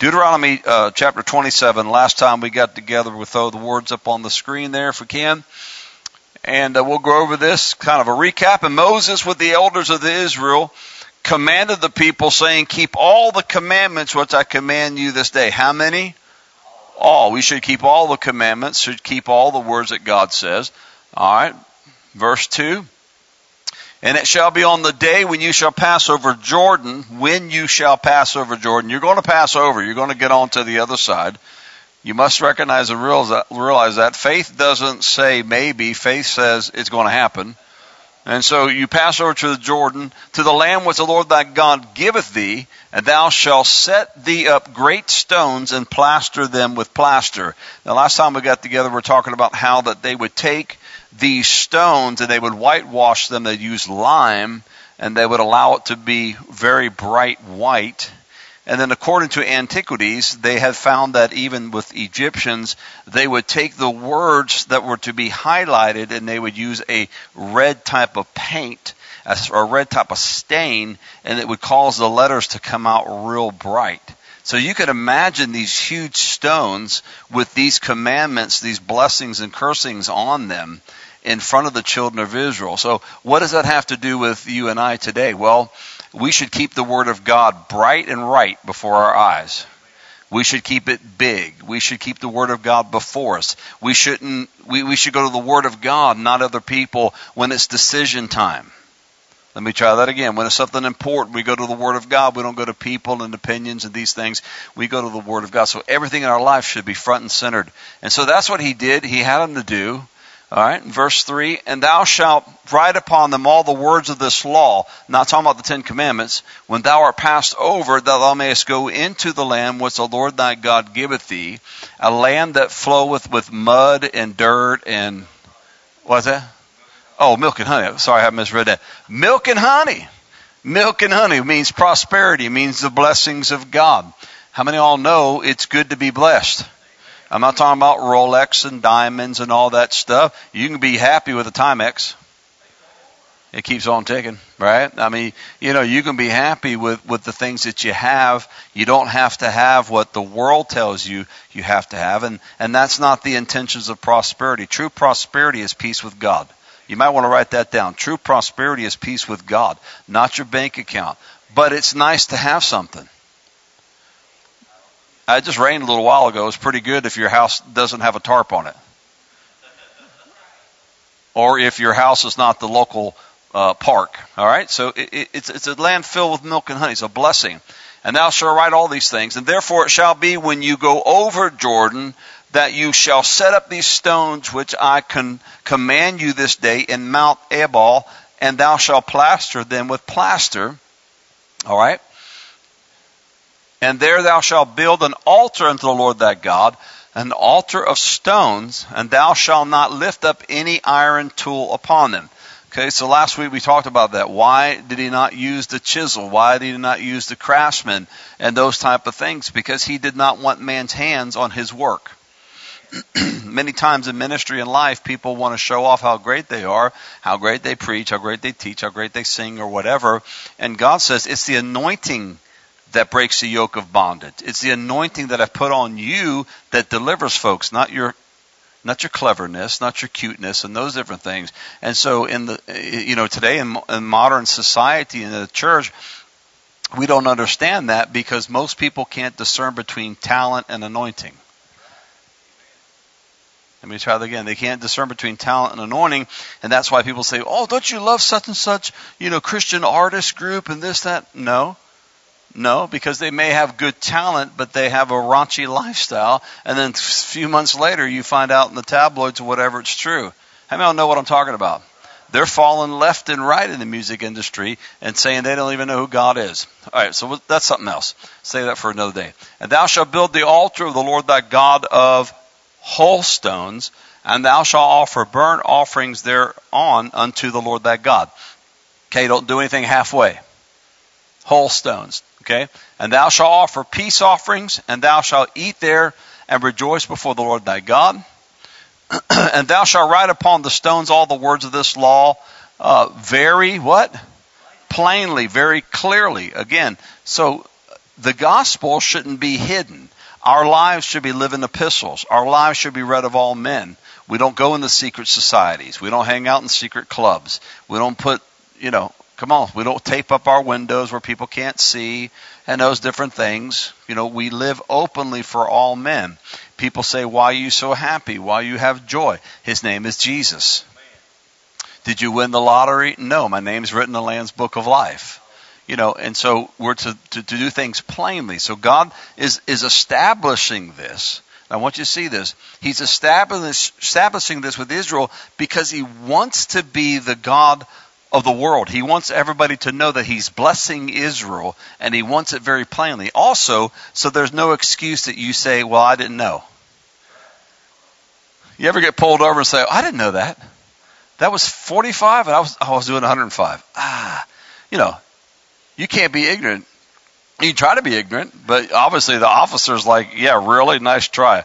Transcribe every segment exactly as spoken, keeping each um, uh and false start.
Deuteronomy uh, chapter twenty-seven. Last time we got together, we'll throw the words up on the screen there if we can. And uh, we'll go over this, kind of a recap. And Moses with the elders of the Israel commanded the people, saying, keep all the commandments which I command you this day. How many? All. We should keep all the commandments, should keep all the words that God says. All right. Verse two. And it shall be on the day when you shall pass over Jordan, when you shall pass over Jordan. You're going to pass over. You're going to get on to the other side. You must recognize and realize that faith doesn't say maybe. Faith says it's going to happen. And so you pass over to the Jordan, to the land which the Lord thy God giveth thee, and thou shalt set thee up great stones and plaster them with plaster. Now, last time we got together, we were talking about how that they would take these stones and they would whitewash them. They'd use lime, and they would allow it to be very bright white. And then according to antiquities, they had found that even with Egyptians, they would take the words that were to be highlighted and they would use a red type of paint, or a red type of stain, and it would cause the letters to come out real bright. So you could imagine these huge stones with these commandments, these blessings and cursings on them in front of the children of Israel. So what does that have to do with you and I today? Well, we should keep the Word of God bright and right before our eyes. We should keep it big. We should keep the Word of God before us. We shouldn't. We, we should go to the Word of God, not other people, when it's decision time. Let me try that again. When it's something important, we go to the Word of God. We don't go to people and opinions and these things. We go to the Word of God. So everything in our life should be front and centered. And so that's what he did. He had them to do. All right, verse three, and thou shalt write upon them all the words of this law, not talking about the Ten Commandments, when thou art passed over, that thou mayest go into the land which the Lord thy God giveth thee, a land that floweth with mud and dirt and, what's that? Oh, milk and honey. Sorry, I misread that. Milk and honey. Milk and honey means prosperity, means the blessings of God. How many of y'all know it's good to be blessed? I'm not talking about Rolex and diamonds and all that stuff. You can be happy with a Timex. It keeps on ticking, right? I mean, you know, you can be happy with, with the things that you have. You don't have to have what the world tells you you have to have. And, and that's not the intentions of prosperity. True prosperity is peace with God. You might want to write that down. True prosperity is peace with God, not your bank account. But it's nice to have something. It just rained a little while ago. It's pretty good if your house doesn't have a tarp on it. Or if your house is not the local uh, park. All right? So it, it, it's, it's a land filled with milk and honey. It's a blessing. And thou shalt write all these things. And therefore it shall be when you go over Jordan that you shall set up these stones which I can command you this day in Mount Ebal, and thou shalt plaster them with plaster. All right? And there thou shalt build an altar unto the Lord thy God, an altar of stones, and thou shalt not lift up any iron tool upon them. Okay, so last week we talked about that. Why did he not use the chisel? Why did he not use the craftsman and those type of things? Because he did not want man's hands on his work. Many times in ministry and life, people want to show off how great they are, how great they preach, how great they teach, how great they sing, or whatever. And God says it's the anointing that breaks the yoke of bondage. It's the anointing that I've put on you that delivers folks, not your not your cleverness, not your cuteness, and those different things. And so in the you know today in, in modern society in the church, we don't understand that because most people can't discern between talent and anointing. Let me try that again. They can't discern between talent and anointing, and that's why people say, "Oh, don't you love such and such, you know, Christian artist group and this that?" No. No, because they may have good talent, but they have a raunchy lifestyle. And then a few months later, you find out in the tabloids or whatever it's true. How many of y'all know what I'm talking about? They're falling left and right in the music industry and saying they don't even know who God is. All right, so that's something else. Say that for another day. And thou shalt build the altar of the Lord thy God of whole stones, and thou shalt offer burnt offerings thereon unto the Lord thy God. Okay, don't do anything halfway. Whole stones. Okay, and thou shalt offer peace offerings, and thou shalt eat there and rejoice before the Lord thy God. And thou shalt write upon the stones all the words of this law, uh, very what? Plainly, very clearly. Again, so the gospel shouldn't be hidden. Our lives should be living epistles. Our lives should be read of all men. We don't go into secret societies. We don't hang out in secret clubs. We don't put, you know, come on, we don't tape up our windows where people can't see and those different things. You know, we live openly for all men. People say, why are you so happy? Why you have joy? His name is Jesus. Did you win the lottery? No, my name's written in the Lamb's Book of Life. You know, and so we're to, to, to do things plainly. So God is, is establishing this. I want you to see this. He's establish, establishing this with Israel because he wants to be the God of the world. He wants everybody to know that he's blessing Israel, and he wants it very plainly. Also, so there's no excuse that you say, well, I didn't know. You ever get pulled over and say, I didn't know that. That was forty-five and I was, I was doing one hundred five. Ah, you know, you can't be ignorant. You can try to be ignorant, but obviously the officer's like, yeah, really? Nice try.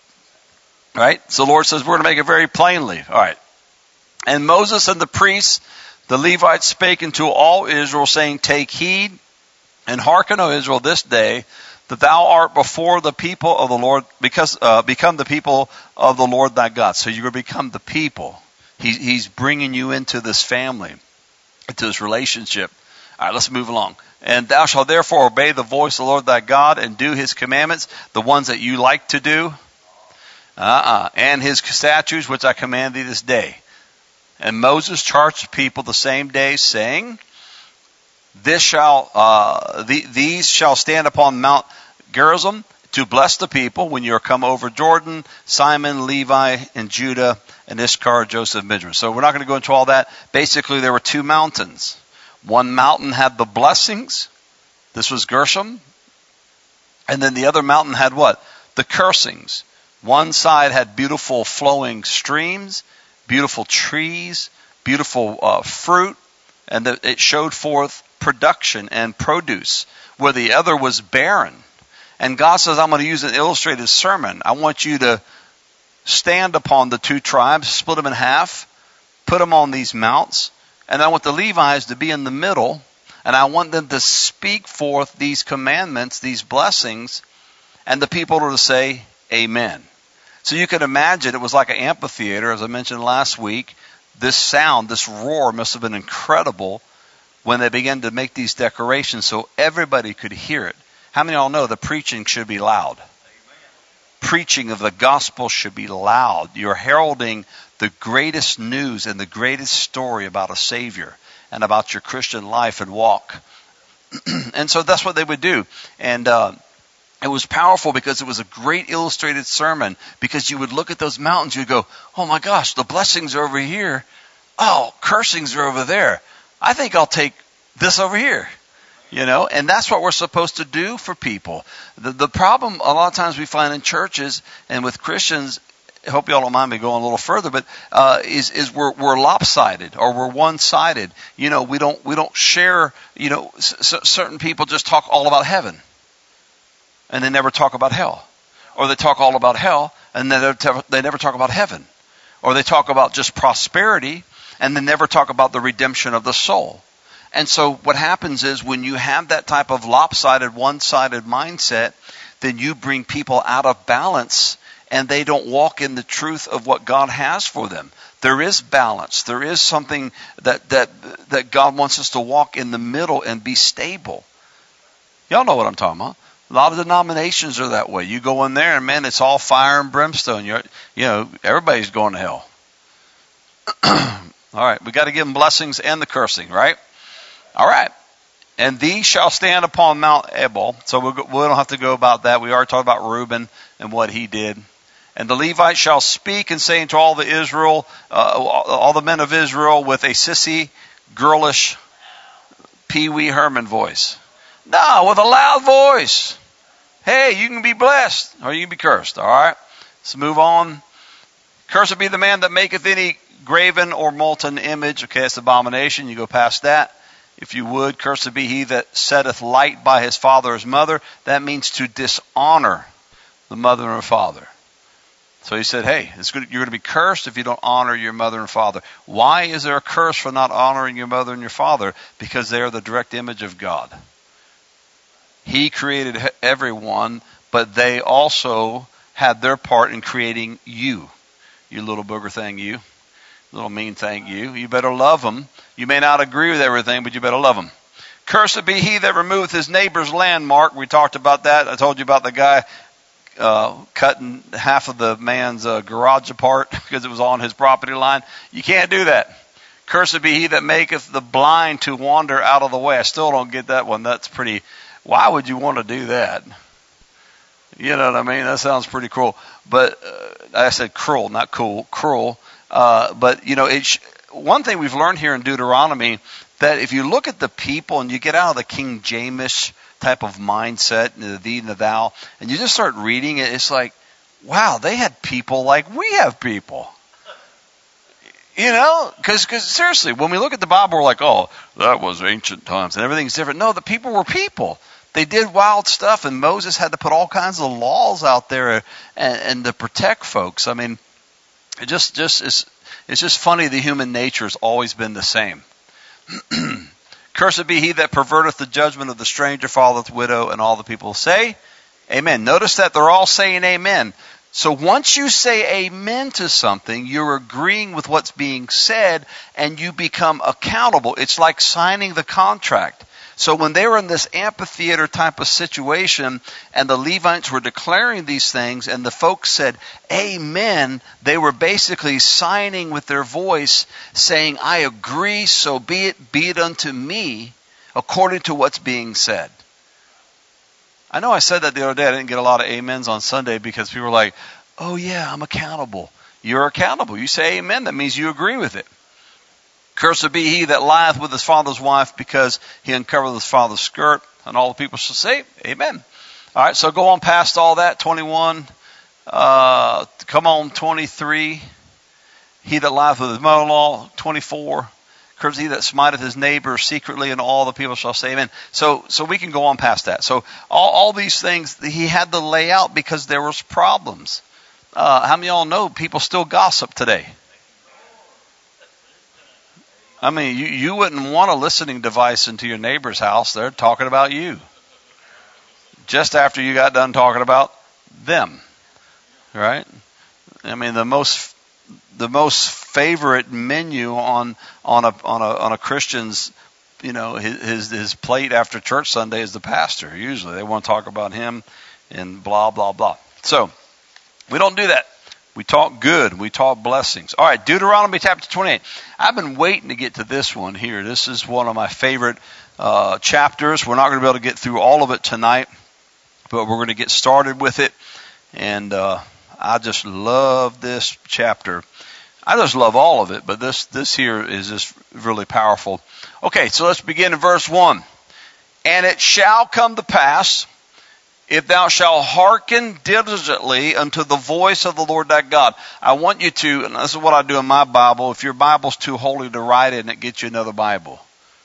Right? So the Lord says, we're going to make it very plainly. All right. And Moses and the priests, the Levites, spake unto all Israel, saying, take heed and hearken, O Israel, this day, that thou art before the people of the Lord, because uh, become the people of the Lord thy God. So you're going to become the people. He, he's bringing you into this family, into this relationship. All right, let's move along. And thou shalt therefore obey the voice of the Lord thy God and do his commandments, the ones that you like to do, uh-uh, and his statutes which I command thee this day. And Moses charged the people the same day, saying, This shall uh, the, these shall stand upon Mount Gerizim to bless the people when you are come over Jordan, Simon, Levi, and Judah, and Issachar, Joseph, and Benjamin. So we're not going to go into all that. Basically, there were two mountains. One mountain had the blessings. This was Gershom. And then the other mountain had what? The cursings. One side had beautiful flowing streams, beautiful trees, beautiful uh, fruit, and the, it showed forth production and produce, where the other was barren. And God says, I'm going to use an illustrated sermon. I want you to stand upon the two tribes, split them in half, put them on these mounts, and I want the Levites to be in the middle, and I want them to speak forth these commandments, these blessings, and the people are to say, Amen. So you can imagine it was like an amphitheater, as I mentioned last week. This sound, this roar must have been incredible when they began to make these decorations so everybody could hear it. How many of y'all know the preaching should be loud? Amen. Preaching of the gospel should be loud. You're heralding the greatest news and the greatest story about a Savior and about your Christian life and walk. And so that's what they would do. And uh, it was powerful because it was a great illustrated sermon, because you would look at those mountains, you'd go, oh my gosh, the blessings are over here. Oh, cursings are over there. I think I'll take this over here. You know, and that's what we're supposed to do for people. The, the problem a lot of times we find in churches and with Christians, I hope y'all don't mind me going a little further, but uh, is is we're we're lopsided or we're one-sided. You know, we don't we don't share. You know, c- certain people just talk all about heaven, and they never talk about hell, or they talk all about hell and they never, they never talk about heaven, or they talk about just prosperity and they never talk about the redemption of the soul. And so what happens is when you have that type of lopsided, one-sided mindset, then you bring people out of balance and they don't walk in the truth of what God has for them. There is balance. There is something that that that God wants us to walk in the middle and be stable. Y'all know what I'm talking about. A lot of denominations are that way. You go in there and man, it's all fire and brimstone. You're, you know, everybody's going to hell. All right, we got to give them blessings and the cursing, right? All right. And these shall stand upon Mount Ebal. So we'll, we don't have to go about that. We already talked about Reuben and what he did. And the Levites shall speak and say unto all the Israel, uh, all the men of Israel with a sissy, girlish, Pee Wee Herman voice. No, with a loud voice. Hey, you can be blessed or you can be cursed. All right. Let's move on. Cursed be the man that maketh any graven or molten image. Okay, that's abomination. You go past that. If you would, cursed be he that setteth light by his father or his mother. That means to dishonor the mother and father. So he said, hey, it's good, you're going to be cursed if you don't honor your mother and father. Why is there a curse for not honoring your mother and your father? Because they are the direct image of God. He created everyone, but they also had their part in creating you. You little booger thing, you. Little mean thing, you. You better love them. You may not agree with everything, but you better love them. Cursed be he that removeth his neighbor's landmark. We talked about that. I told you about the guy uh, cutting half of the man's uh, garage apart because it was on his property line. You can't do that. Cursed be he that maketh the blind to wander out of the way. I still don't get that one. That's pretty... Why would you want to do that? You know what I mean? That sounds pretty cruel. But uh, I said cruel, not cool. Cruel. Uh, but, you know, it's, one thing we've learned here in Deuteronomy, that if you look at the people and you get out of the King James type of mindset, the thee and the thou, and you just start reading it, it's like, wow, they had people like we have people. You know, because seriously, when we look at the Bible, we're like, oh, that was ancient times and everything's different. No, the people were people. They did wild stuff, and Moses had to put all kinds of laws out there and, and to protect folks. I mean, it just, just is, it's just funny the human nature has always been the same. Cursed be he that perverteth the judgment of the stranger, fatherless, widow, and all the people say, amen. Notice that they're all saying amen. So once you say amen to something, you're agreeing with what's being said, and you become accountable. It's like signing the contract. So when they were in this amphitheater type of situation, and the Levites were declaring these things, and the folks said, amen, they were basically signing with their voice, saying, I agree, so be it, be it unto me, according to what's being said. I know I said that the other day. I didn't get a lot of amens on Sunday because people were like, oh yeah, I'm accountable. You're accountable. You say amen, that means you agree with it. Cursed be he that lieth with his father's wife, because he uncovereth his father's skirt. And all the people shall say, amen. All right, so go on past all that. twenty-one. Uh, come on, twenty-three. He that lieth with his mother-in-law. twenty-four. Cursed he that smiteth his neighbor secretly, and all the people shall say amen. So, so we can go on past that. So all, all these things he had to lay out because there was problems. Uh, how many of y'all know people still gossip today? I mean, you, you wouldn't want a listening device into your neighbor's house. They're talking about you. Just after you got done talking about them. Right? I mean, the most the most favorite menu on on a on a on a Christian's, you know, his his, his plate after church Sunday is the pastor. Usually they want to talk about him and blah blah blah. So we don't do that. We talk good. We talk blessings. All right, Deuteronomy chapter twenty-eight. I've been waiting to get to this one here. This is one of my favorite uh, chapters. We're not going to be able to get through all of it tonight, but we're going to get started with it. And uh, I just love this chapter. I just love all of it, but this this here is just really powerful. Okay, so let's begin in verse one. And it shall come to pass, if thou shalt hearken diligently unto the voice of the Lord thy God. I want you to, and this is what I do in my Bible, if your Bible's too holy to write in it, get you another Bible.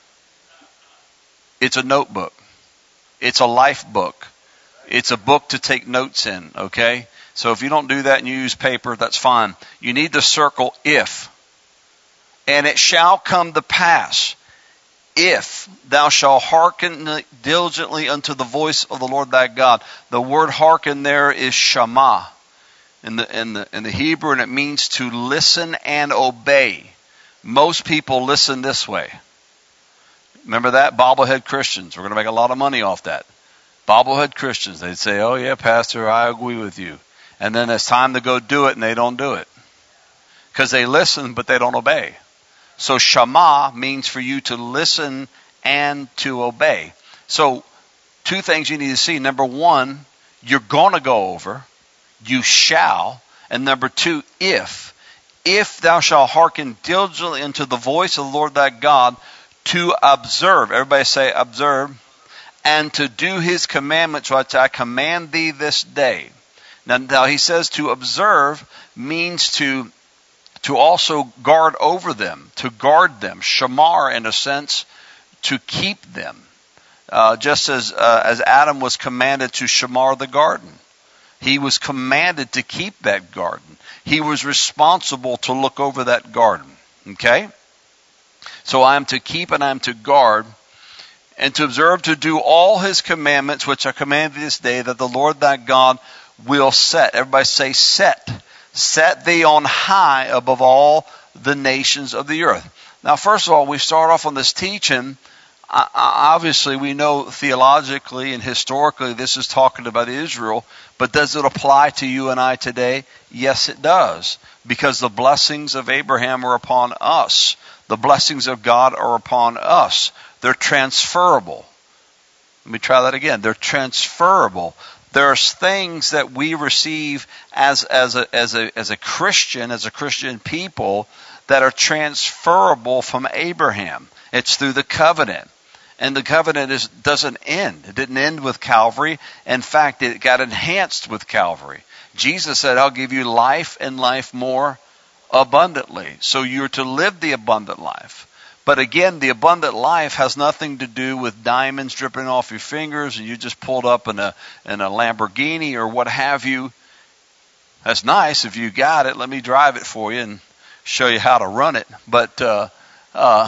It's a notebook. It's a life book. It's a book to take notes in, okay? So if you don't do that and you use paper, that's fine. You need to circle if. And it shall come to pass, if thou shalt hearken diligently unto the voice of the Lord thy God. The word hearken there is shama in the, in the, in the Hebrew, and it means to listen and obey. Most people listen this way. Remember that? Bobblehead Christians. We're going to make a lot of money off that. Bobblehead Christians. They'd say, oh yeah, Pastor, I agree with you. And then it's time to go do it, and they don't do it. Because they listen, but they don't obey. So shama means for you to listen and to obey. So two things you need to see. Number one, you're going to go over. You shall. And number two, if. If thou shalt hearken diligently unto the voice of the Lord thy God, to observe. Everybody say observe. And to do his commandments which I command thee this day. Now, now he says to observe means to to also guard over them, to guard them. Shamar, in a sense, to keep them. Uh, just as uh, as Adam was commanded to shamar the garden. He was commanded to keep that garden. He was responsible to look over that garden. Okay? So I am to keep and I am to guard. and to observe to do all his commandments, which I command thee this day, that the Lord thy God will set. Everybody say set. Set thee on high above all the nations of the earth. Now, first of all, we start off on this teaching. Uh, obviously, we know theologically and historically this is talking about Israel, but does it apply to you and I today? Yes, it does, because the blessings of Abraham are upon us. The blessings of God are upon us. They're transferable. Let me try that again. They're transferable. There's things that we receive as as a as a as a Christian, as a Christian people, that are transferable from Abraham. It's through the covenant. And the covenant is, doesn't end. It didn't end with Calvary. In fact, it got enhanced with Calvary. Jesus said, I'll give you life and life more abundantly. So you're to live the abundant life. But again, the abundant life has nothing to do with diamonds dripping off your fingers and you just pulled up in a in a Lamborghini or what have you. That's nice if you got it. Let me drive it for you and show you how to run it. But uh, uh,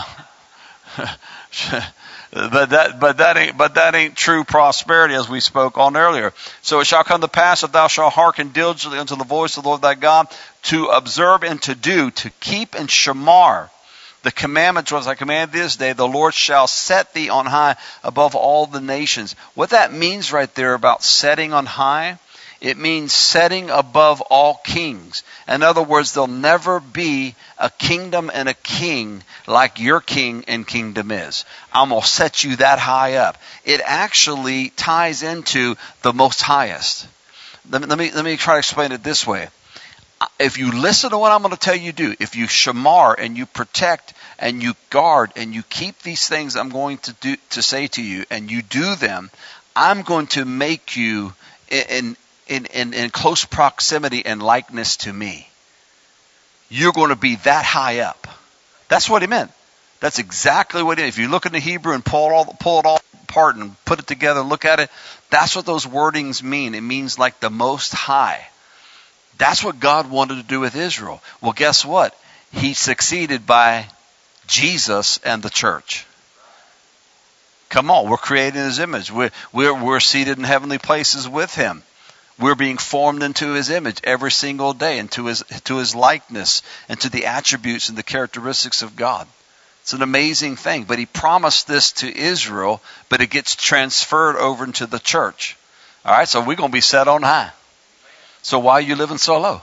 but that but that ain't but that ain't true prosperity, as we spoke on earlier. So it shall come to pass, if thou shalt hearken diligently unto the voice of the Lord thy God, to observe and to do, to keep and shamar the commandments which I command this day, the Lord shall set thee on high above all the nations. What that means right there about setting on high, it means setting above all kings. In other words, there'll never be a kingdom and a king like your king and kingdom is. I'm going to set you that high up. It actually ties into the most highest. Let me, let me, let me try to explain it this way. If you listen to what I'm going to tell you to do, if you shamar and you protect and you guard and you keep these things I'm going to do to say to you and you do them, I'm going to make you in in in, in close proximity and likeness to me. You're going to be that high up. That's what he meant. That's exactly what it is. If you look in the Hebrew and pull it all pull it all apart and put it together, look at it, that's what those wordings mean. It means like the most high. That's what God wanted to do with Israel. Well, guess what? He succeeded by Jesus and the church. Come on, we're created in his image. We're, we're, we're seated in heavenly places with him. We're being formed into his image every single day, and to his, to his likeness, and to the attributes and the characteristics of God. It's an amazing thing. But he promised this to Israel, but it gets transferred over into the church. All right, so we're going to be set on high. So why are you living so low?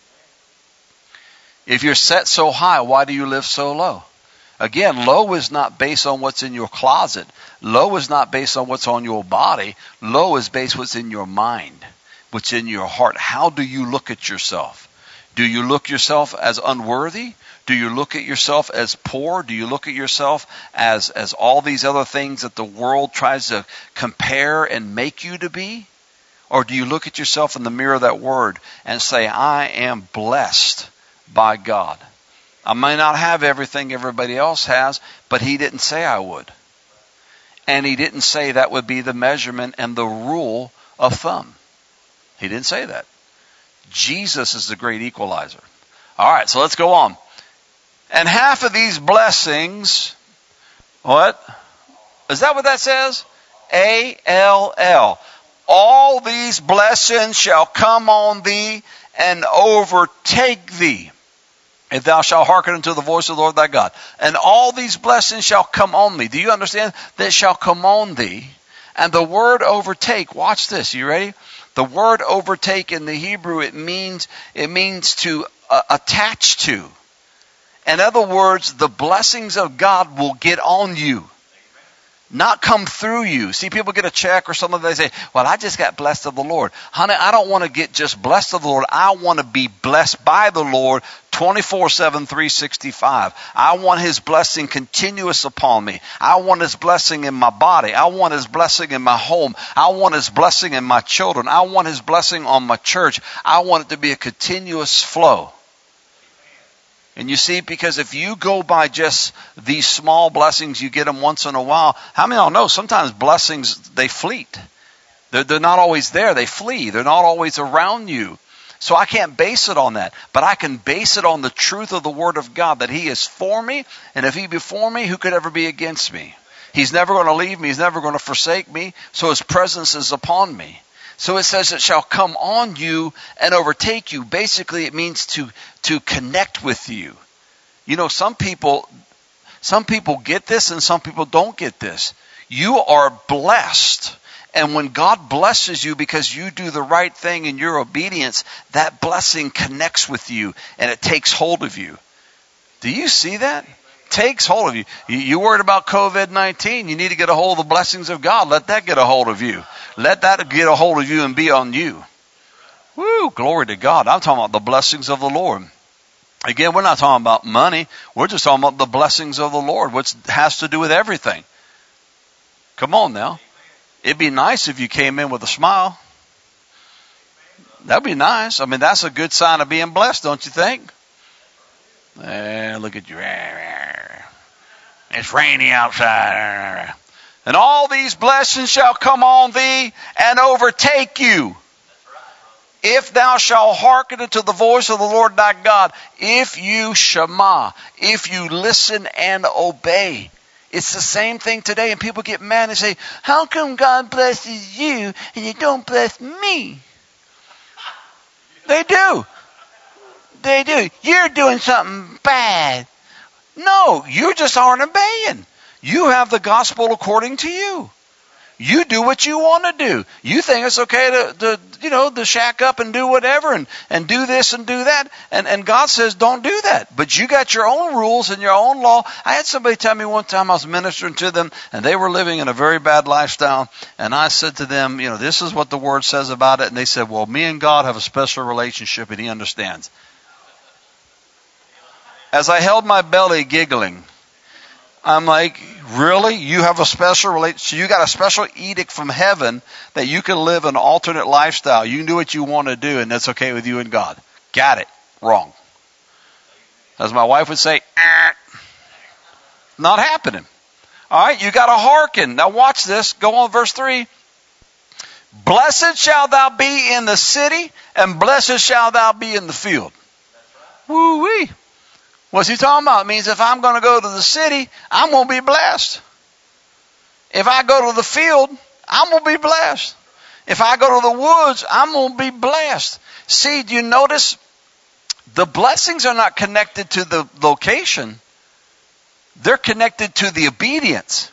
If you're set so high, why do you live so low? Again, low is not based on what's in your closet. Low is not based on what's on your body. Low is based on what's in your mind, what's in your heart. How do you look at yourself? Do you look yourself as unworthy? Do you look at yourself as poor? Do you look at yourself as, as all these other things that the world tries to compare and make you to be? Or do you look at yourself in the mirror of that word and say, I am blessed by God? I may not have everything everybody else has, but he didn't say I would. And he didn't say that would be the measurement and the rule of thumb. He didn't say that. Jesus is the great equalizer. All right, so let's go on. And half of these blessings, what? Is that what that says? A L L. All these blessings shall come on thee and overtake thee, if thou shalt hearken unto the voice of the Lord thy God. And all these blessings shall come on thee. Do you understand? That shall come on thee. And the word overtake, watch this. You ready? The word overtake in the Hebrew, it means it means to uh, attach to. In other words, the blessings of God will get on you. Not come through you. See, people get a check or something, they say, well, I just got blessed of the Lord. Honey, I don't want to get just blessed of the Lord. I want to be blessed by the Lord twenty-four seven, three sixty-five. I want his blessing continuous upon me. I want his blessing in my body. I want his blessing in my home. I want his blessing in my children. I want his blessing on my church. I want it to be a continuous flow. And you see, because if you go by just these small blessings, you get them once in a while. How many of y'all know sometimes blessings, they fleet. They're, they're not always there. They flee. They're not always around you. So I can't base it on that. But I can base it on the truth of the Word of God, that he is for me. And if he be for me, who could ever be against me? He's never going to leave me. He's never going to forsake me. So his presence is upon me. So it says it shall come on you and overtake you. Basically, it means to, to connect with you. You know, some people, some people get this and some people don't get this. You are blessed. And when God blesses you because you do the right thing in your obedience, that blessing connects with you and it takes hold of you. Do you see that? Takes hold of you. You worried about covid nineteen. You need to get a hold of the blessings of God. Let that get a hold of you. Let that get a hold of you and be on you. Woo, glory to God. I'm talking about the blessings of the Lord. Again, we're not talking about money. We're just talking about the blessings of the Lord, which has to do with everything. Come on now. It'd be nice if you came in with a smile. That'd be nice. I mean, that's a good sign of being blessed, don't you think? Eh, look at you. It's rainy outside. And all these blessings shall come on thee and overtake you. If thou shalt hearken unto the voice of the Lord thy God, if you shema, if you listen and obey. It's the same thing today, and people get mad and say, how come God blesses you and you don't bless me? They do. They do. You're doing something bad. No, you just aren't obeying. You have the gospel according to you. You do what you want to do. You think it's okay to, to you know, to shack up and do whatever and, and do this and do that. And, and God says, don't do that. But you got your own rules and your own law. I had somebody tell me one time I was ministering to them and they were living in a very bad lifestyle. And I said to them, you know, this is what the word says about it. And they said, well, me and God have a special relationship and he understands. As I held my belly giggling, I'm like, really? You have a special relationship? So you got a special edict from heaven that you can live an alternate lifestyle. You can do what you want to do, and that's okay with you and God. Got it. Wrong. As my wife would say, eh. Not happening. All right, you got to hearken. Now watch this. Go on, verse three. Blessed shalt thou be in the city, and blessed shalt thou be in the field. Woo-wee. What's he talking about? It means if I'm going to go to the city, I'm going to be blessed. If I go to the field, I'm going to be blessed. If I go to the woods, I'm going to be blessed. See, do you notice the blessings are not connected to the location. They're connected to the obedience.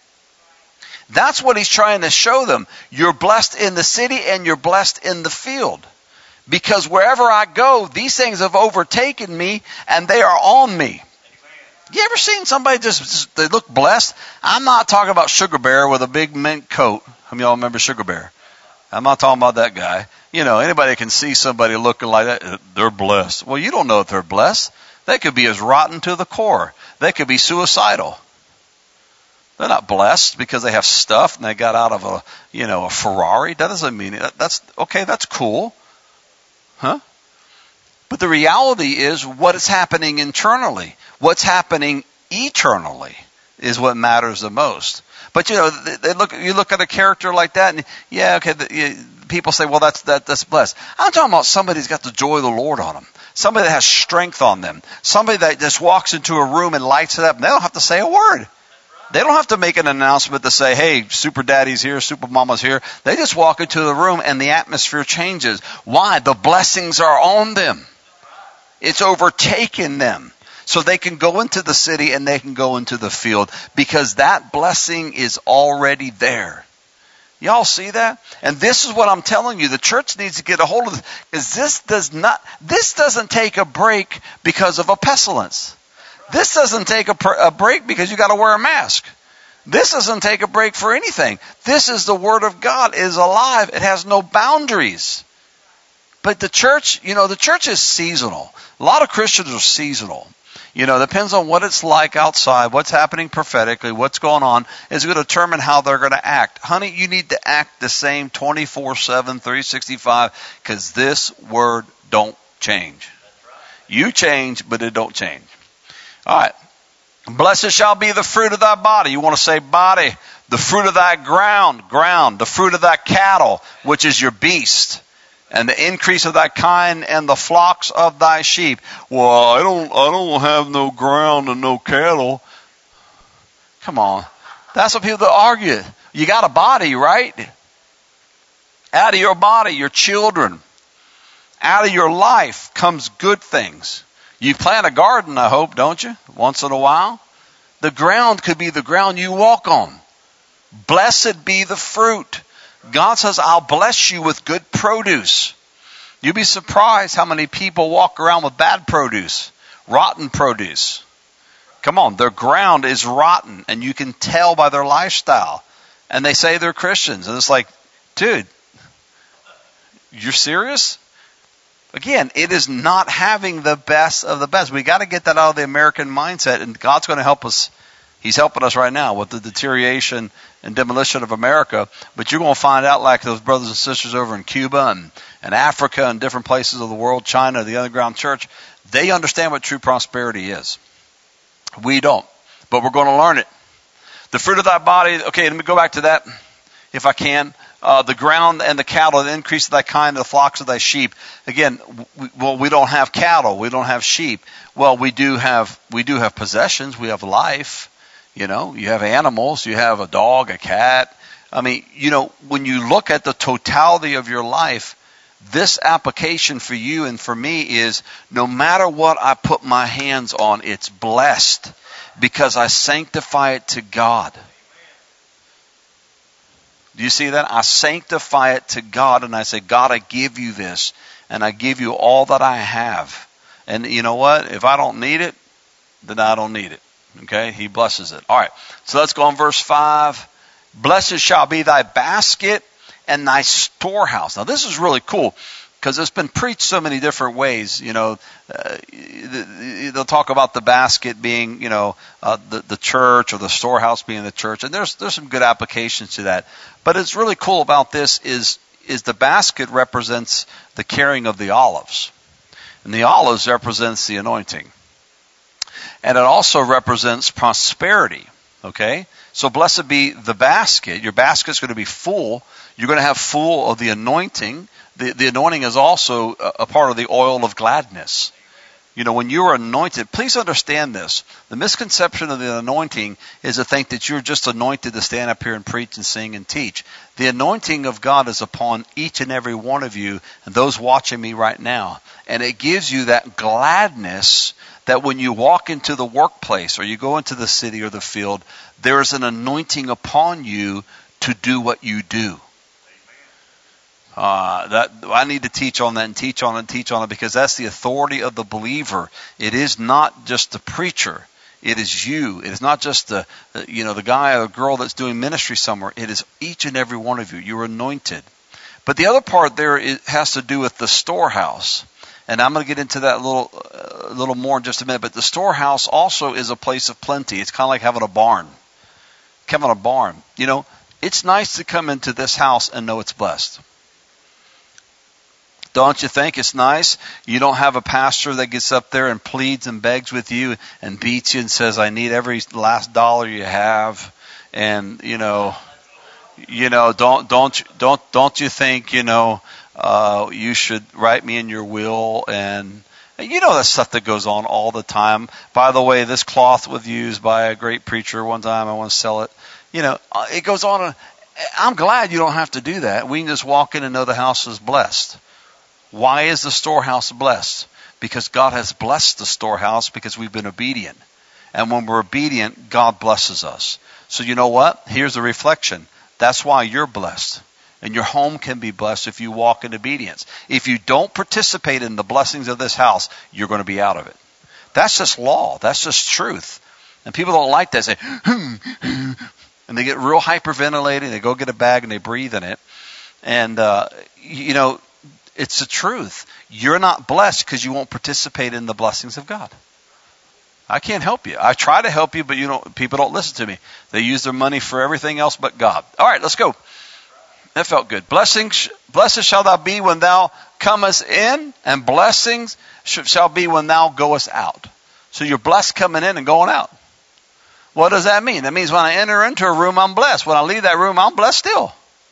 That's what he's trying to show them. You're blessed in the city and you're blessed in the field. Because wherever I go, these things have overtaken me and they are on me. You ever seen somebody just, just they look blessed? I'm not talking about Sugar Bear with a big mint coat. How many of y'all remember Sugar Bear? I'm not talking about that guy. You know, anybody can see somebody looking like that, they're blessed. Well, you don't know if they're blessed. They could be as rotten to the core. They could be suicidal. They're not blessed because they have stuff and they got out of a, you know, a Ferrari. That doesn't mean it. That's okay. That's cool. Huh? But the reality is what is happening internally. What's happening eternally is what matters the most. But you know, they, they look. You look at a character like that, and yeah, okay. The, you, people say, "Well, that's that, that's blessed." I'm talking about somebody who's got the joy of the Lord on them. Somebody that has strength on them. Somebody that just walks into a room and lights it up, and they don't have to say a word. They don't have to make an announcement to say, hey, Super Daddy's here, Super Mama's here. They just walk into the room and the atmosphere changes. Why? The blessings are on them. It's overtaken them. So they can go into the city and they can go into the field because that blessing is already there. Y'all see that? And this is what I'm telling you. The church needs to get a hold of this. Because this does not, this doesn't take a break because of a pestilence. This doesn't take a, a break because you got to wear a mask. This doesn't take a break for anything. This is the Word of God. It is alive. It has no boundaries. But the church, you know, the church is seasonal. A lot of Christians are seasonal. You know, it depends on what it's like outside, what's happening prophetically, what's going on, is going to determine how they're going to act. Honey, you need to act the same twenty-four seven, three sixty-five, because this Word don't change. You change, but it don't change. All right. Blessed shall be the fruit of thy body. You want to say body. The fruit of thy ground, ground. The fruit of thy cattle, which is your beast. And the increase of thy kind and the flocks of thy sheep. Well, I don't, I don't have no ground and no cattle. Come on. That's what people that argue. You got a body, right? Out of your body, your children. Out of your life comes good things. You plant a garden, I hope, don't you? Once in a while. The ground could be the ground you walk on. Blessed be the fruit. God says, I'll bless you with good produce. You'd be surprised how many people walk around with bad produce, rotten produce. Come on, their ground is rotten, and you can tell by their lifestyle. And they say they're Christians. And it's like, dude, you're serious? Again, it is not having the best of the best. We got to get that out of the American mindset, and God's going to help us. He's helping us right now with the deterioration and demolition of America. But you're going to find out, like those brothers and sisters over in Cuba and, and Africa and different places of the world, China, the underground church, they understand what true prosperity is. We don't, but we're going to learn it. The fruit of thy body, okay, let me go back to that, if I can. Uh, the ground and the cattle, the increase of thy kind, the flocks of thy sheep. Again, we, well, we don't have cattle, we don't have sheep. Well, we do have we do have possessions. We have life. You know, you have animals. You have a dog, a cat. I mean, you know, when you look at the totality of your life, this application for you and for me is no matter what I put my hands on, it's blessed because I sanctify it to God. Do you see that? I sanctify it to God and I say, God, I give you this and I give you all that I have. And you know what? If I don't need it, then I don't need it. Okay? He blesses it. All right. So let's go on verse five. Blessed shall be thy basket and thy storehouse. Now this is really cool because it's been preached so many different ways. You know, uh, they'll talk about the basket being, you know, uh, the, the church, or the storehouse being the church. And there's, there's some good applications to that. But it's really cool about this is, is the basket represents the carrying of the olives. And the olives represents the anointing. And it also represents prosperity. Okay? So blessed be the basket. Your basket's going to be full. You're going to have full of the anointing. The, the anointing is also a, a part of the oil of gladness. You know, when you are anointed, please understand this. The misconception of the anointing is to think that you're just anointed to stand up here and preach and sing and teach. The anointing of God is upon each and every one of you and those watching me right now. And it gives you that gladness that when you walk into the workplace or you go into the city or the field, there is an anointing upon you to do what you do. Uh, that I need to teach on that and teach on it and teach on it because that's the authority of the believer. It is not just the preacher. It is you. It is not just the, you know, the guy or girl that's doing ministry somewhere. It is each and every one of you. You're anointed. But the other part there is, has to do with the storehouse. And I'm going to get into that a little, a uh, little more in just a minute. But the storehouse also is a place of plenty. It's kind of like having a barn. Having a barn. You know, it's nice to come into this house and know it's blessed. Don't you think it's nice? You don't have a pastor that gets up there and pleads and begs with you and beats you and says, I need every last dollar you have. And, you know, you know, don't, don't, don't, don't you think, you know, uh, you should write me in your will, and you know that stuff that goes on all the time. By the way, this cloth was used by a great preacher one time. I want to sell it. You know, it goes on. I'm glad you don't have to do that. We can just walk in and know the house is blessed. Why is the storehouse blessed? Because God has blessed the storehouse because we've been obedient. And when we're obedient, God blesses us. So you know what? Here's the reflection. That's why you're blessed. And your home can be blessed if you walk in obedience. If you don't participate in the blessings of this house, you're going to be out of it. That's just law. That's just truth. And people don't like that. They say, hmm, hmm, and they get real hyperventilated. They go get a bag and they breathe in it. And, uh, you know, it's the truth. You're not blessed because you won't participate in the blessings of God. I can't help you. I try to help you, but you don't. People don't listen to me. They use their money for everything else but God. All right, let's go. That felt good. Blessings, blessed shall thou be when thou comest in, and blessings shall be when thou goest out. So you're blessed coming in and going out. What does that mean? That means when I enter into a room, I'm blessed. When I leave that room, I'm blessed still.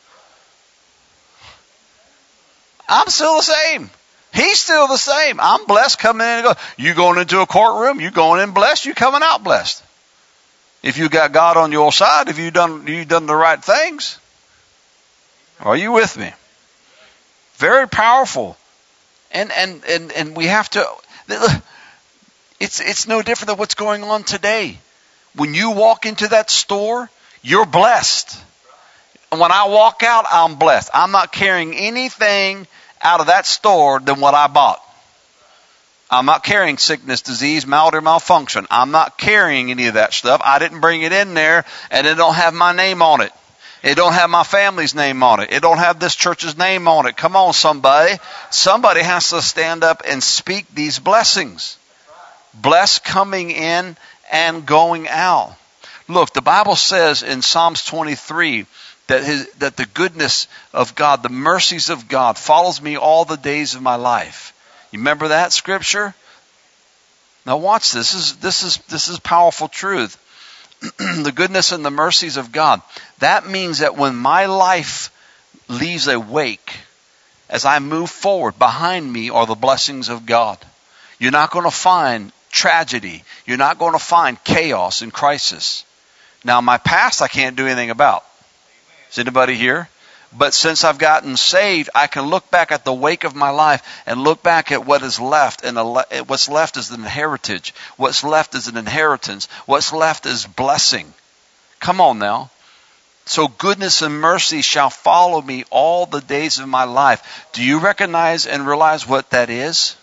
I'm still the same. He's still the same. I'm blessed coming in and going. You going into a courtroom, you going in blessed, you coming out blessed. If you got God on your side, if you done you done the right things. Are you with me? Very powerful. And and and and we have to. It's it's no different than what's going on today. When you walk into that store, you're blessed. And when I walk out, I'm blessed. I'm not carrying anything out of that store than what I bought. I'm not carrying sickness, disease, malady, or malfunction. I'm not carrying any of that stuff. I didn't bring it in there, and it don't have my name on it. It don't have my family's name on it. It don't have this church's name on it. Come on, somebody. Somebody has to stand up and speak these blessings. Blessed coming in and going out. Look, the Bible says in Psalms twenty-three that his, that the goodness of God, the mercies of God follows me all the days of my life. You remember that scripture? Now watch this. This is this is this is powerful truth. The goodness and the mercies of God. That means that when my life leaves a wake, as I move forward, behind me are the blessings of God. You're not going to find tragedy. You're not going to find chaos and crisis. Now, my past I can't do anything about. Is anybody here? But since I've gotten saved, I can look back at the wake of my life and look back at what is left. And what's left is an heritage. What's left is an inheritance. What's left is blessing. Come on now. So goodness and mercy shall follow me all the days of my life. Do you recognize and realize what that is?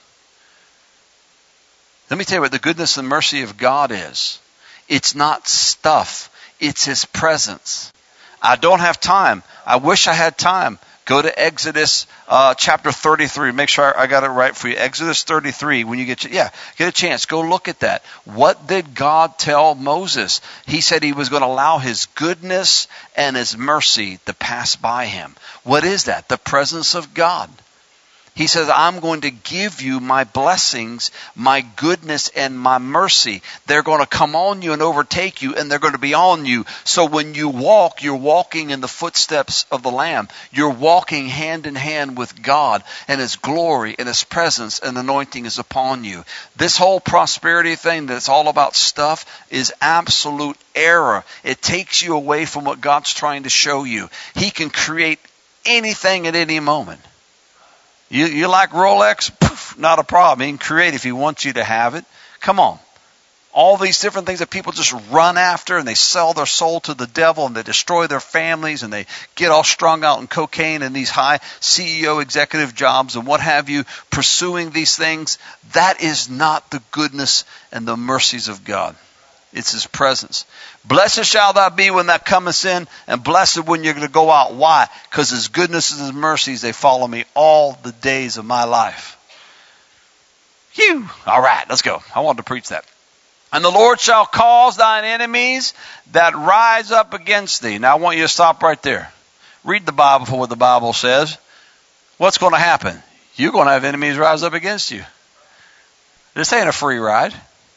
Let me tell you what the goodness and mercy of God is. It's not stuff. It's His presence. I don't have time. I wish I had time. Go to Exodus uh, chapter thirty-three. Make sure I got it right for you. Exodus thirty-three. When you get yeah, get a chance, go look at that. What did God tell Moses? He said He was going to allow His goodness and His mercy to pass by him. What is that? The presence of God. He says, I'm going to give you my blessings, my goodness, and my mercy. They're going to come on you and overtake you, and they're going to be on you. So when you walk, you're walking in the footsteps of the Lamb. You're walking hand in hand with God, and His glory and His presence and anointing is upon you. This whole prosperity thing that's all about stuff is absolute error. It takes you away from what God's trying to show you. He can create anything at any moment. You, you like Rolex? Poof, not a problem. He can create if He wants you to have it. Come on. All these different things that people just run after, and they sell their soul to the devil, and they destroy their families, and they get all strung out in cocaine and these high C E O executive jobs and what have you, pursuing these things. That is not the goodness and the mercies of God. It's His presence. Blessed shall thou be when thou comest in, and blessed when you're going to go out. Why? Because His goodness and His mercies, they follow me all the days of my life. Phew. All right, let's go. I wanted to preach that. And the Lord shall cause thine enemies that rise up against thee. Now I want you to stop right there. Read the Bible for what the Bible says. What's going to happen? You're going to have enemies rise up against you. This ain't a free ride.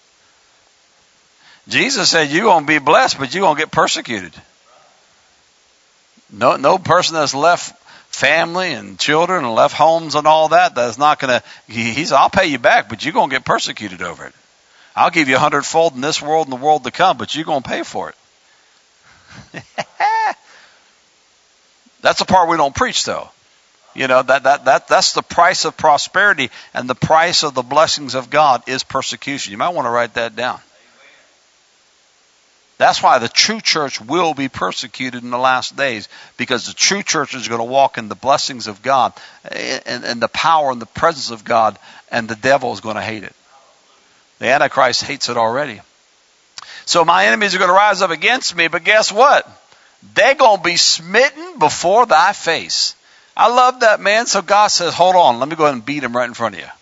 Jesus said you're going to be blessed, but you're going to get persecuted. No, no person that's left family and children and left homes and all that, that's not going to, he's, I'll pay you back, but you're going to get persecuted over it. I'll give you a hundredfold in this world and the world to come, but you're going to pay for it. That's the part we don't preach, though. You know, that, that, that, that's the price of prosperity, and the price of the blessings of God is persecution. You might want to write that down. That's why the true church will be persecuted in the last days, because the true church is going to walk in the blessings of God and, and the power and the presence of God, and the devil is going to hate it. The Antichrist hates it already. So my enemies are going to rise up against me, but guess what? They're going to be smitten before thy face. I love that, man. So God says, hold on, let me go ahead and beat him right in front of you.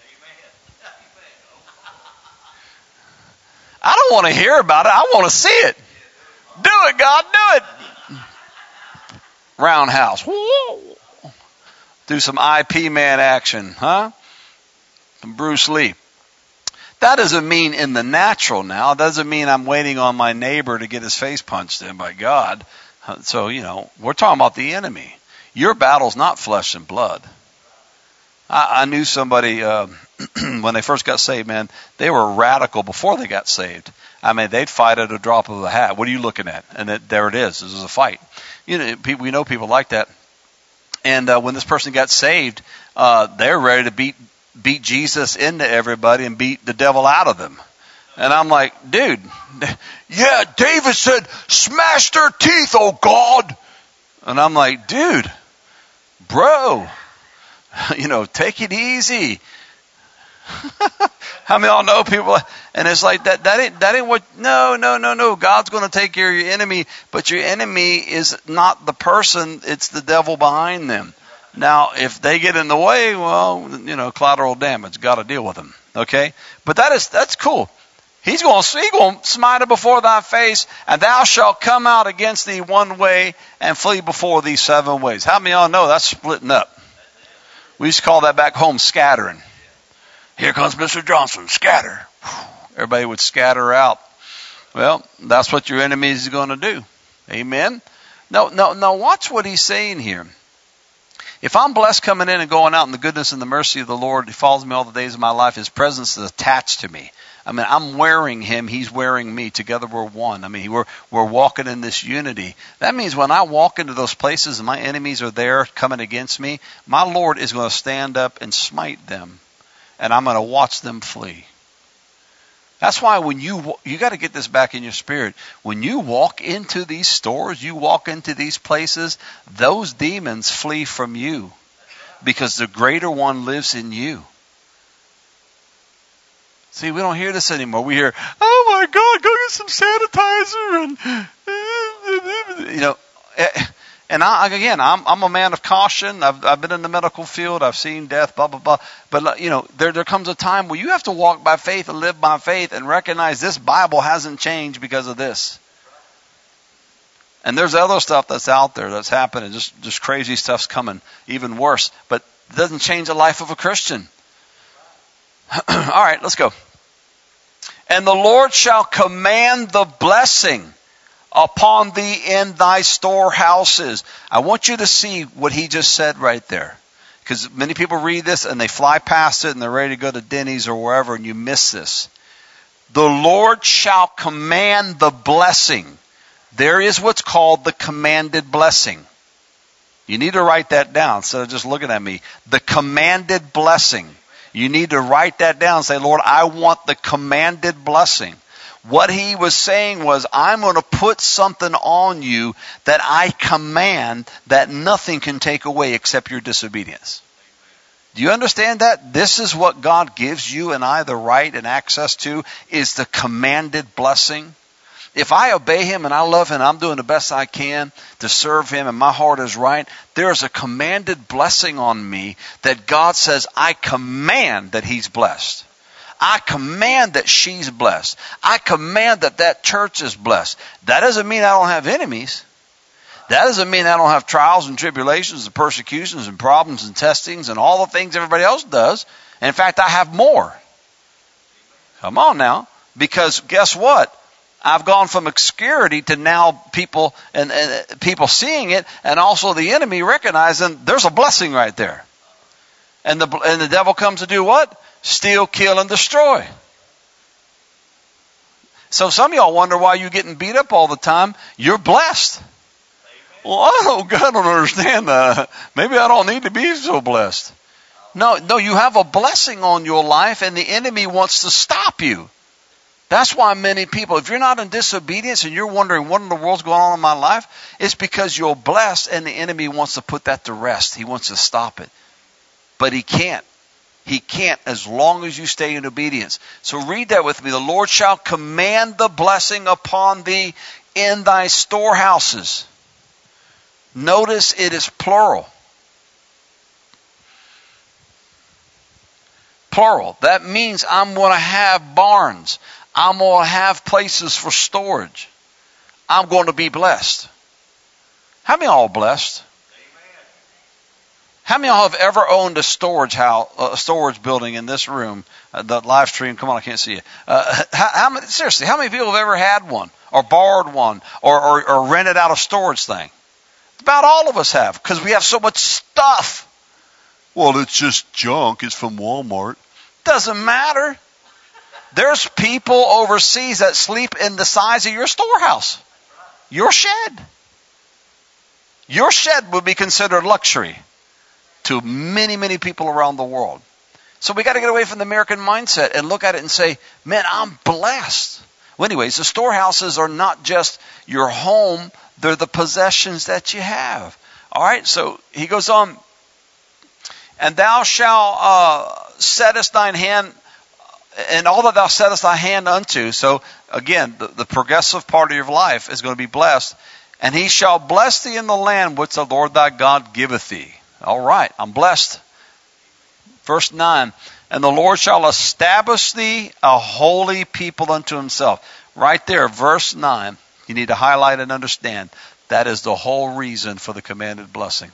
I don't want to hear about it. I want to see it. Do it, God. Do it. Roundhouse. Whoa. Do some I P Man action, huh? Some Bruce Lee. That doesn't mean in the natural now. It doesn't mean I'm waiting on my neighbor to get his face punched in by God. So, you know, we're talking about the enemy. Your battle's not flesh and blood. I, I knew somebody uh, when they first got saved, man, they were radical before they got saved. I mean, they'd fight at a drop of a hat. What are you looking at? And it, there it is. This is a fight. You know, people, we know people like that. And uh, when this person got saved, uh, they're ready to beat beat Jesus into everybody and beat the devil out of them. And I'm like, dude, yeah, David said, smash their teeth, oh God. And I'm like, dude, bro, you know, take it easy. How many of y'all know people? And it's like that. That ain't that ain't what. No, no, no, no. God's going to take care of your enemy, but your enemy is not the person; it's the devil behind them. Now, if they get in the way, well, you know, collateral damage. Got to deal with them. Okay, but that is that's cool. He's going to he's going to smite it before thy face, and thou shalt come out against thee one way and flee before thee seven ways. How many of y'all know that's splitting up? We used to call that back home scattering. Here comes Mister Johnson, scatter. Everybody would scatter out. Well, that's what your enemy is going to do. Amen? No, no, no, watch what he's saying here. If I'm blessed coming in and going out in the goodness and the mercy of the Lord, he follows me all the days of my life, his presence is attached to me. I mean, I'm wearing him, he's wearing me. Together we're one. I mean, we're we're walking in this unity. That means when I walk into those places and my enemies are there coming against me, my Lord is going to stand up and smite them. And I'm going to watch them flee. That's why when you, you got to get this back in your spirit. When you walk into these stores, you walk into these places, those demons flee from you. Because the greater one lives in you. See, we don't hear this anymore. We hear, oh my God, go get some sanitizer. And, you know, and I, again, I'm, I'm a man of caution. I've, I've been in the medical field. I've seen death, blah, blah, blah. But, you know, there, there comes a time where you have to walk by faith and live by faith and recognize this Bible hasn't changed because of this. And there's other stuff that's out there that's happening. Just, just crazy stuff's coming, even worse. But it doesn't change the life of a Christian. All right, let's go. And the Lord shall command the blessing upon thee in thy storehouses. I want you to see what he just said right there. Because many people read this and they fly past it and they're ready to go to Denny's or wherever and you miss this. The Lord shall command the blessing. There is what's called the commanded blessing. You need to write that down instead of just looking at me. The commanded blessing. You need to write that down and say, Lord, I want the commanded blessing. What he was saying was, I'm going to put something on you that I command that nothing can take away except your disobedience. Do you understand that? This is what God gives you and I the right and access to, is the commanded blessing. If I obey him and I love him and I'm doing the best I can to serve him and my heart is right, there is a commanded blessing on me that God says, I command that he's blessed. I command that she's blessed. I command that that church is blessed. That doesn't mean I don't have enemies. That doesn't mean I don't have trials and tribulations and persecutions and problems and testings and all the things everybody else does. And in fact, I have more. Come on now. Because guess what? I've gone from obscurity to now people and, and people seeing it, and also the enemy recognizing there's a blessing right there. And the and the devil comes to do what? Steal, kill, and destroy. So some of y'all wonder why you're getting beat up all the time. You're blessed. Well, I don't, I don't understand that. Maybe I don't need to be so blessed. No, no, you have a blessing on your life, and the enemy wants to stop you. That's why many people, if you're not in disobedience and you're wondering what in the world's going on in my life, it's because you're blessed and the enemy wants to put that to rest. He wants to stop it. But he can't. He can't as long as you stay in obedience. So read that with me. The Lord shall command the blessing upon thee in thy storehouses. Notice it is plural. Plural. That means I'm going to have barns. I'm going to have places for storage. I'm going to be blessed. How many of y'all are blessed? Amen. How many of y'all have ever owned a storage house, a storage building in this room? Uh, the live stream, come on, I can't see you. Uh, how, how many, seriously, how many people have ever had one or borrowed one or, or, or rented out a storage thing? About all of us have, because we have so much stuff. Well, it's just junk. It's from Walmart. Doesn't matter. There's people overseas that sleep in the size of your storehouse, your shed. Your shed would be considered luxury to many, many people around the world. So we got to get away from the American mindset and look at it and say, man, I'm blessed. Well, anyways, the storehouses are not just your home. They're the possessions that you have. All right, so he goes on. And thou shalt uh, settest thine hand, and all that thou settest thy hand unto. So again, the, the progressive part of your life is going to be blessed. And he shall bless thee in the land which the Lord thy God giveth thee. All right, I'm blessed. Verse nine. And the Lord shall establish thee a holy people unto himself. Right there, verse nine. You need to highlight and understand. That is the whole reason for the commanded blessing.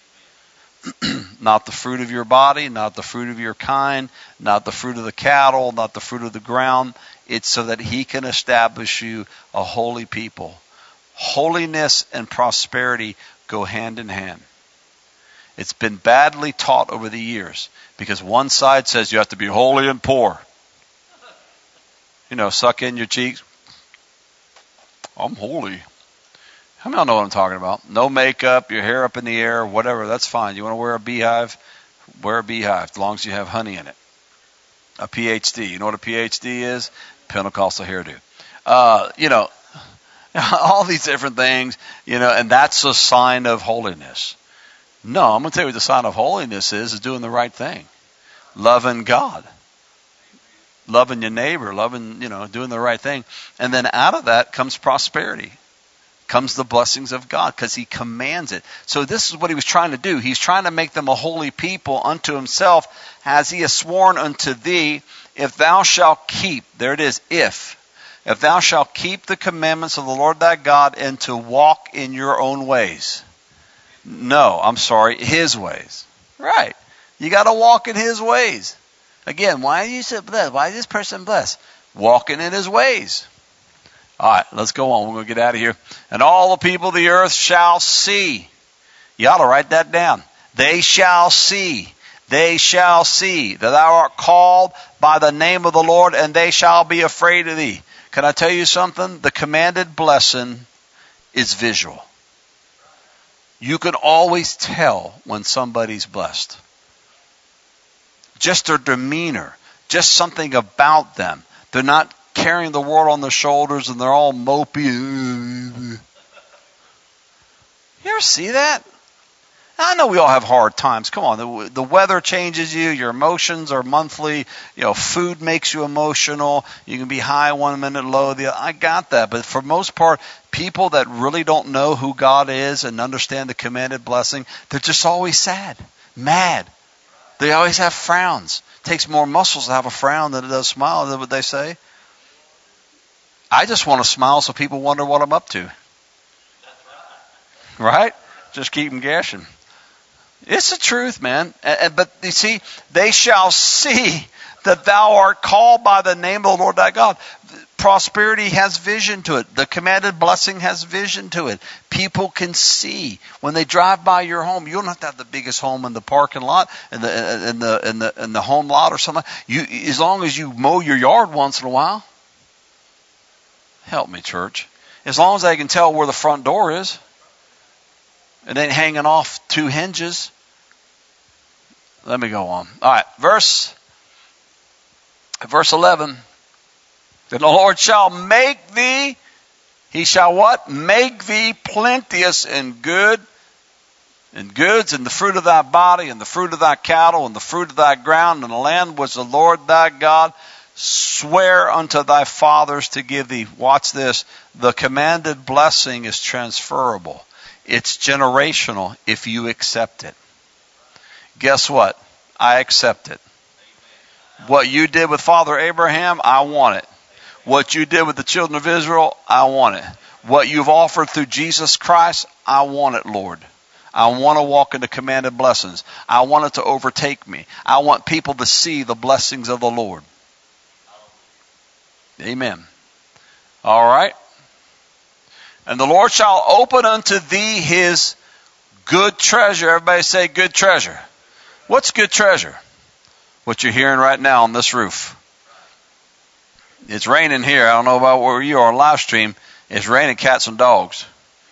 Not the fruit of your body, not the fruit of your kind, not the fruit of the cattle, not the fruit of the ground. It's so that he can establish you a holy people. Holiness and prosperity go hand in hand. It's been badly taught over the years because one side says you have to be holy and poor. You know, suck in your cheeks. I'm holy. How many of y'all know what I'm talking about? No makeup, your hair up in the air, whatever, that's fine. You want to wear a beehive? Wear a beehive, as long as you have honey in it. A P H D. You know what a P H D is? Pentecostal hairdo. Uh, you know, all these different things, you know, and that's a sign of holiness. No, I'm going to tell you what the sign of holiness is, is doing the right thing. Loving God. Loving your neighbor, loving, you know, doing the right thing. And then out of that comes prosperity. Comes the blessings of God because he commands it. So this is what he was trying to do. He's trying to make them a holy people unto himself, as he has sworn unto thee, if thou shalt keep, there it is, if, if thou shalt keep the commandments of the Lord thy God and to walk in your own ways. No, I'm sorry, his ways. Right. You got to walk in his ways. Again, why are you so blessed? Why is this person blessed? Walking in his ways. All right, let's go on. We're going to get out of here. And all the people of the earth shall see. You ought to write that down. They shall see. They shall see that thou art called by the name of the Lord, and they shall be afraid of thee. Can I tell you something? The commanded blessing is visual. You can always tell when somebody's blessed. Just their demeanor, just something about them. They're not carrying the world on their shoulders and they're all mopey. You ever see that? I know we all have hard times. Come on, the, the weather changes you. Your emotions are monthly. You know, food makes you emotional. You can be high one minute, low the other. I got that. But for most part, people that really don't know who God is and understand the commanded blessing, they're just always sad, mad. They always have frowns. It takes more muscles to have a frown than it does smile. Is that what they say? I just want to smile so people wonder what I'm up to. Right? Just keep them guessing. It's the truth, man. But you see, they shall see that thou art called by the name of the Lord thy God. Prosperity has vision to it. The commanded blessing has vision to it. People can see when they drive by your home. You don't have to have the biggest home in the parking lot, in the in the in the in the home lot or something. You, as long as you mow your yard once in a while. Help me, church. As long as they can tell where the front door is. It ain't hanging off two hinges. Let me go on. All right, verse, verse eleven. Then the Lord shall make thee, he shall what? Make thee plenteous in good, in goods, and the fruit of thy body, and the fruit of thy cattle, and the fruit of thy ground, and the land which the Lord thy God swear unto thy fathers to give thee. Watch this. The commanded blessing is transferable. It's generational if you accept it. Guess what? I accept it. What you did with Father Abraham, I want it. What you did with the children of Israel, I want it. What you've offered through Jesus Christ, I want it, Lord. I want to walk into commanded blessings. I want it to overtake me. I want people to see the blessings of the Lord. Amen. All right. And the Lord shall open unto thee his good treasure. Everybody say good treasure. What's good treasure? What you're hearing right now on this roof. It's raining here. I don't know about where you are on live stream. It's raining cats and dogs.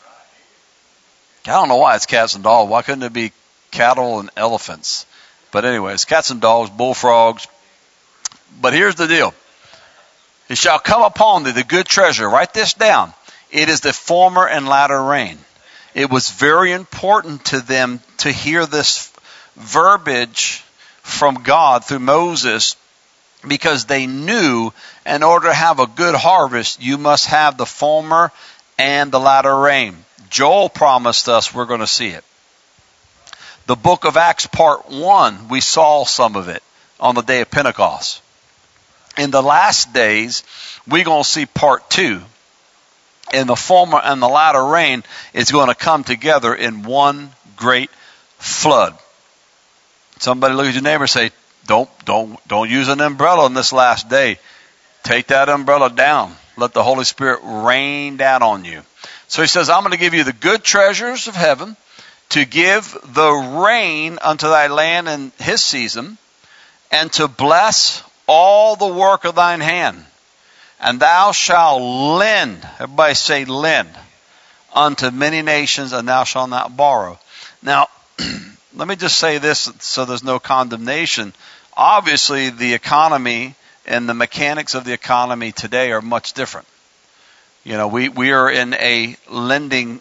I don't know why it's cats and dogs. Why couldn't it be cattle and elephants? But anyways, cats and dogs, bullfrogs. But here's the deal. It shall come upon thee the good treasure. Write this down. It is the former and latter rain. It was very important to them to hear this verbiage from God through Moses, because they knew in order to have a good harvest, you must have the former and the latter rain. Joel promised us we're going to see it. The book of Acts part one, we saw some of it on the day of Pentecost. In the last days, we're going to see part two. And the former and the latter rain is going to come together in one great flood. Somebody look at your neighbor and say, don't, don't, don't use an umbrella in this last day. Take that umbrella down. Let the Holy Spirit rain down on you. So he says, I'm going to give you the good treasures of heaven, to give the rain unto thy land in his season, and to bless all the work of thine hand. And thou shalt lend, everybody say lend, unto many nations, and thou shalt not borrow. Now, let me just say this so there's no condemnation. Obviously, the economy and the mechanics of the economy today are much different. You know, we, we are in a lending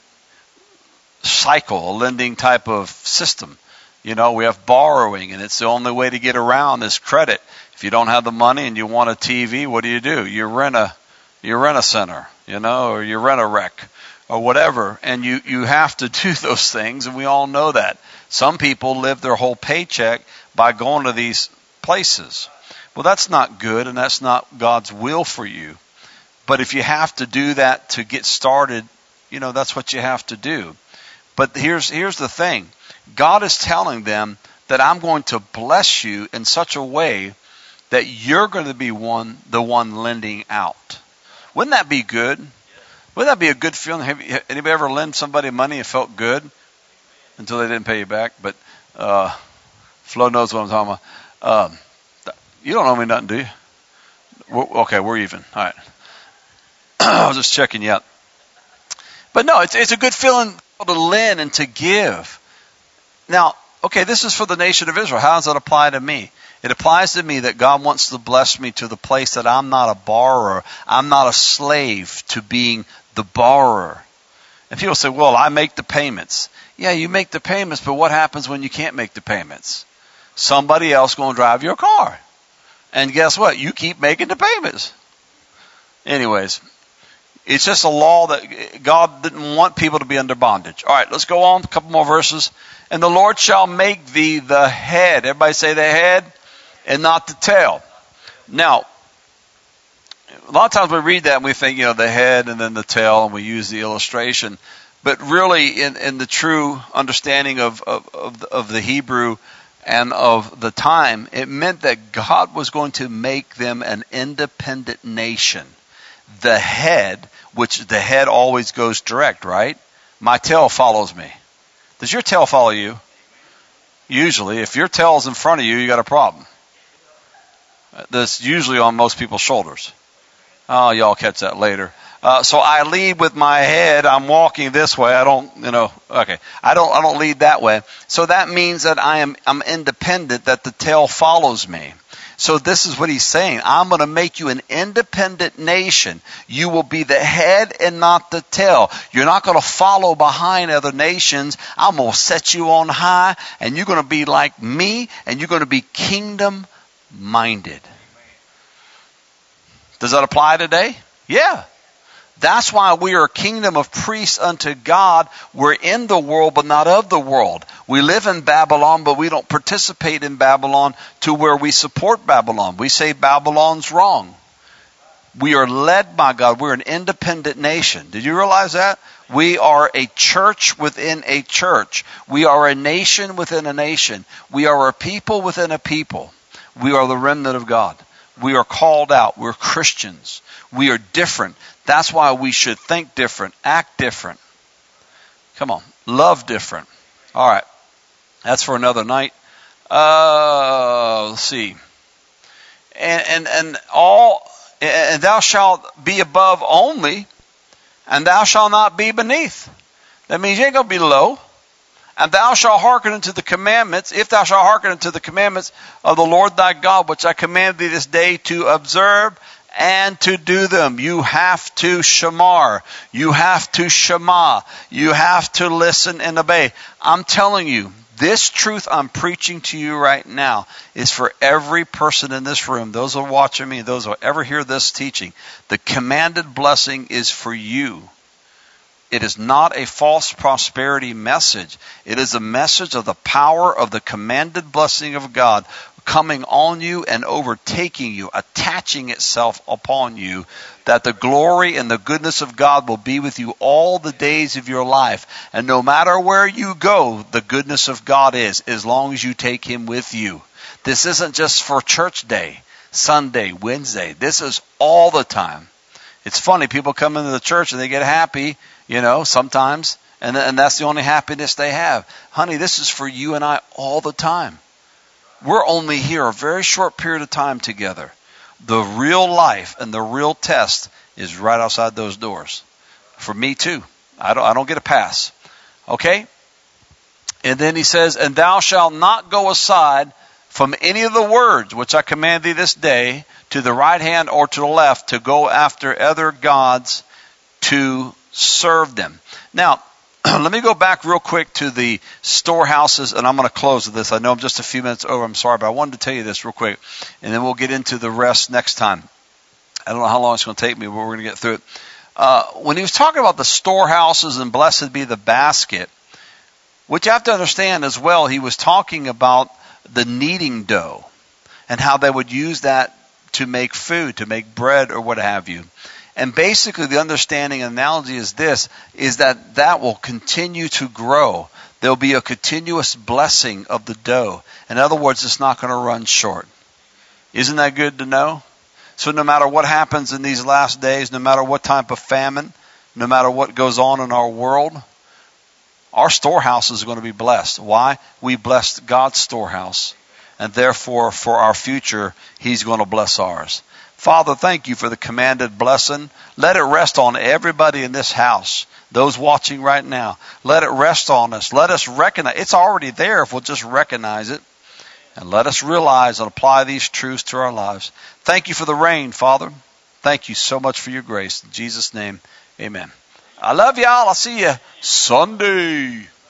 cycle, a lending type of system. You know, we have borrowing, and it's the only way to get around is credit. If you don't have the money and you want a T V, what do you do? You rent a, you rent a center, you know, or you rent a wreck or whatever. And you, you have to do those things, and we all know that. Some people live their whole paycheck by going to these places. Well, that's not good, and that's not God's will for you. But if you have to do that to get started, you know, that's what you have to do. But here's here's the thing. God is telling them that I'm going to bless you in such a way that you're going to be one the one lending out. Wouldn't that be good? Wouldn't that be a good feeling? Have you, anybody ever lend somebody money and felt good until they didn't pay you back? But uh, Flo knows what I'm talking about. Um, you don't owe me nothing, do you? We're, okay, we're even. All right. I was just checking you out. But no, it's it's a good feeling to lend and to give. Now, okay, this is for the nation of Israel. How does that apply to me? It applies to me that God wants to bless me to the place that I'm not a borrower. I'm not a slave to being the borrower. And people say, well, I make the payments. Yeah, you make the payments, but what happens when you can't make the payments? Somebody else going to drive your car. And guess what? You keep making the payments. Anyways, it's just a law that God didn't want people to be under bondage. All right, let's go on. A couple more verses. And the Lord shall make thee the head. Everybody say the head and not the tail. Now, a lot of times we read that and we think, you know, the head and then the tail, and we use the illustration. But really, in, in the true understanding of, of, of, of the Hebrew and of the time, it meant that God was going to make them an independent nation. The head, which the head always goes direct, right? My tail follows me. Does your tail follow you? Usually, if your tail is in front of you, you got a problem. That's usually on most people's shoulders. Oh, y'all catch that later. Uh, so I lead with my head. I'm walking this way. I don't, you know, okay. I don't, I don't lead that way. So that means that I am, I'm independent, that the tail follows me. So this is what he's saying. I'm going to make you an independent nation. You will be the head and not the tail. You're not going to follow behind other nations. I'm going to set you on high, and you're going to be like me, and you're going to be kingdom minded. Does that apply today? Yeah. That's why we are a kingdom of priests unto God. We're in the world, but not of the world. We live in Babylon, but we don't participate in Babylon to where we support Babylon. We say Babylon's wrong. We are led by God. We're an independent nation. Did you realize that? We are a church within a church. We are a nation within a nation. We are a people within a people. We are the remnant of God. We are called out. We're Christians. We are different. That's why we should think different, act different. Come on, love different. All right, that's for another night. Uh, let's see. And, and, and all, and thou shalt be above only, and thou shalt not be beneath. That means you ain't going to be low. And thou shalt hearken unto the commandments, if thou shalt hearken unto the commandments of the Lord thy God, which I command thee this day to observe and to do them. You have to shamar. You have to shema. You have to listen and obey. I'm telling you, this truth I'm preaching to you right now is for every person in this room, those who are watching me, those who ever hear this teaching. The commanded blessing is for you. It is not a false prosperity message. It is a message of the power of the commanded blessing of God coming on you and overtaking you, attaching itself upon you, that the glory and the goodness of God will be with you all the days of your life. And no matter where you go, the goodness of God is, as long as you take Him with you. This isn't just for church day, Sunday, Wednesday. This is all the time. It's funny, people come into the church and they get happy, you know, sometimes, and, and that's the only happiness they have. Honey, this is for you and I all the time. We're only here a very short period of time together. The real life and the real test is right outside those doors. For me too. I don't, I don't get a pass. Okay? And then he says, and thou shalt not go aside from any of the words which I command thee this day, to the right hand or to the left, to go after other gods to serve them. Now, let me go back real quick to the storehouses, and I'm going to close with this. I know I'm just a few minutes over. I'm sorry, but I wanted to tell you this real quick, and then we'll get into the rest next time. I don't know how long it's going to take me, but we're going to get through it. Uh, when he was talking about the storehouses and blessed be the basket, which you have to understand as well, he was talking about the kneading dough and how they would use that to make food, to make bread or what have you. And basically the understanding and analogy is this, is that that will continue to grow. There'll be a continuous blessing of the dough. In other words, it's not going to run short. Isn't that good to know? So no matter what happens in these last days, no matter what type of famine, no matter what goes on in our world, our storehouse is going to be blessed. Why? We blessed God's storehouse. And therefore, for our future, He's going to bless ours. Father, thank you for the commanded blessing. Let it rest on everybody in this house, those watching right now. Let it rest on us. Let us recognize. It's already there if we'll just recognize it. And let us realize and apply these truths to our lives. Thank you for the rain, Father. Thank you so much for your grace. In Jesus' name, amen. I love y'all. I'll see you Sunday.